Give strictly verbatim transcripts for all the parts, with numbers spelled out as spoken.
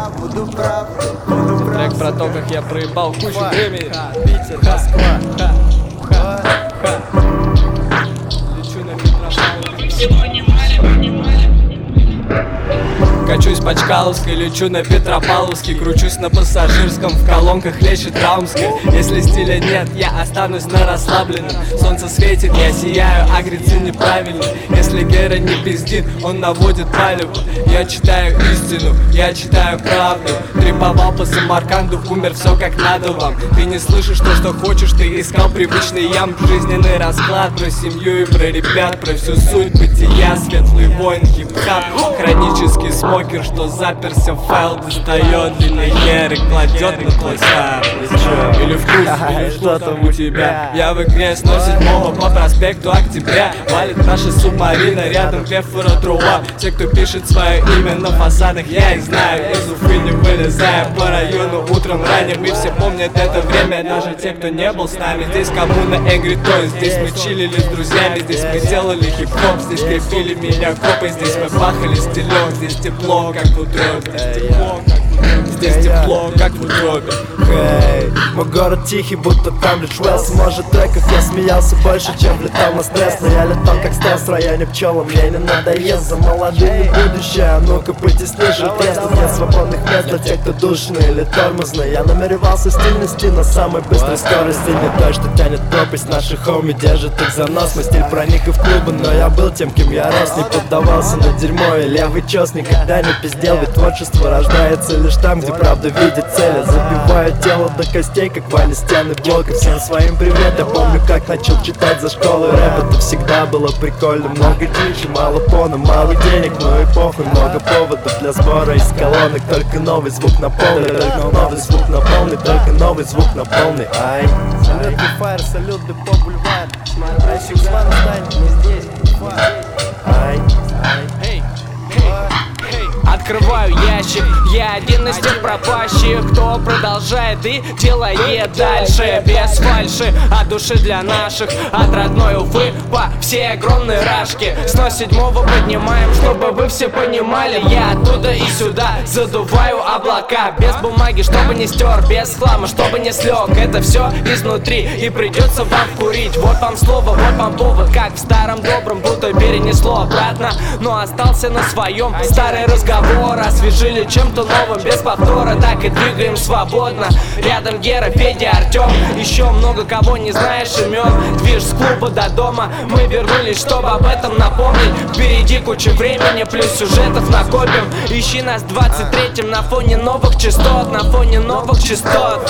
прав, буду прав, буду прав. Трек про то, как я проебал кучу времени. Питер, Москва. Лечу на Петропавловске. Качусь по Чкаловской, лечу на Петропавловске. Кручусь на пассажирском, в колонках лечит Раумской. Если стиля нет, я останусь на расслабленном. Солнце светит, я сияю, а грецы неправильно. Если Гера не пиздит, он наводит палеву. Я читаю истину, я читаю правду. Триповал по Самарканду, умер, все как надо вам. Ты не слышишь то, что хочешь, ты искал привычный ям. Жизненный расклад про семью и про ребят, про всю суть бытия. Светлый воин, хип-хап, хронический смокер, что заперся в файл, достает длинный хер и кладет на твой сайт. Или вкус, или что там у тебя. Я в игре сто седьмого по проспекту Октября. Валит наша субмарина, рядом Кефора Труа. Те, кто пишет свое имя на фасадах, я их знаю. Из Уфы не вылезая по району утром ранним. И все помнят это время, даже те, кто не был с нами. Здесь коммуна Angry Toys, здесь мы чилили с друзьями. Здесь мы делали хип-хоп, здесь крепили меня копы. Здесь мы пахали стилек, здесь тепло, как в утробе. Здесь тепло, как в утробе. Здесь тепло, как в утробе. Эй, мой город тихий, будто там лишь Уэлс. Может, треков я смеялся больше, чем летал на стресс. Но я летал как стресс в районе пчелам, мне не надоест. За молодыми будущее, а ну-ка потесни же тесно. Нет свободных мест для тех, кто душный или тормозный. Я намеревался стиль нести на самой быстрой скорости. Не той, что тянет пропасть, наши хоми держат их за нос. Мой стиль проник и в клубы, но я был тем, кем я рос. Не поддавался на дерьмо и левый чёс никогда не пиздел. Ведь творчество рождается лишь там, где правда видит цели. Забиваю тело до костей, как Ваня стены блока. Всем своим привет, я помню, как начал читать за школой рэп. Это всегда было прикольно, много дичи, мало фона, мало денег. Ну и похуй, много поводов для сбора из колонок. Только новый звук на полный, только новый звук на полный, только новый звук на полный. Ай, салют Файр, салют Депо Бульвар. Смотри, Усман станет не здесь. Ай, ай. Открываю ящик, я один из тех пропащих, кто продолжает и делает дальше. Без фальши, от души для наших, от родной Уфы по всей огромной рашке. С ноль седьмого поднимаем, чтобы вы все понимали. Я оттуда и сюда задуваю облака. Без бумаги, чтобы не стер, без хлама, чтобы не слег. Это все изнутри и придется вам курить. Вот вам слово, вот вам повод, как в старом добром, будто перенесло обратно, но остался на своем. Старый разговор освежили чем-то новым, без повтора, так и двигаем свободно. Рядом Гера, Федя, Артем, еще много кого не знаешь имен. Движ с клуба до дома, мы вернулись, чтобы об этом напомнить. Впереди куча времени, плюс сюжетов накопим. Ищи нас в двадцать третьем на фоне новых частот, на фоне новых частот.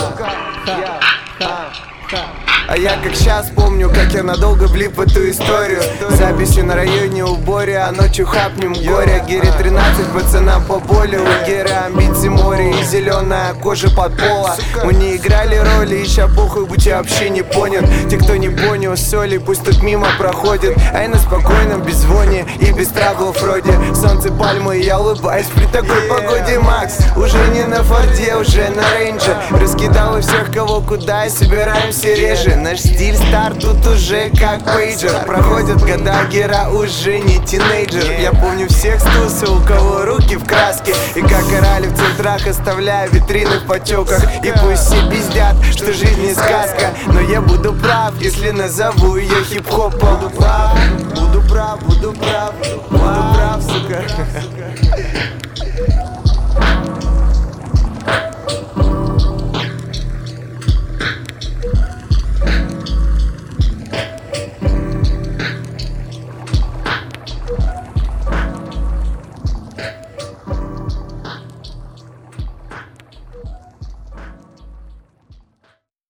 А я как сейчас помню, как я надолго влип в эту историю. Записи на районе уборе, а ночью хапнем горе. Гере тринадцать, пацанам по боли. У Геры амбиции море и зеленая кожа под пола. Мы не играли роли, и ща похуй, будь я вообще не понят. Те, кто не понял соли, пусть тут мимо проходит. А я на спокойном беззвоне и без траблов вроде. Солнце, пальмы, и я улыбаюсь при такой погоде. Макс уже не на Форде, уже на Рейнджер. Раскидал у всех кого куда и собираемся реже. Наш стиль стар тут уже как пейджер. Проходят года, Гера уже не тинейджер. Я помню всех с тусы, у кого руки в краске. И как орали в центрах, оставляя витрины в потеках. И пусть все пиздят, что жизнь не сказка, но я буду прав, если назову ее хип-хопом. Буду прав, буду прав, буду прав, буду прав, сука.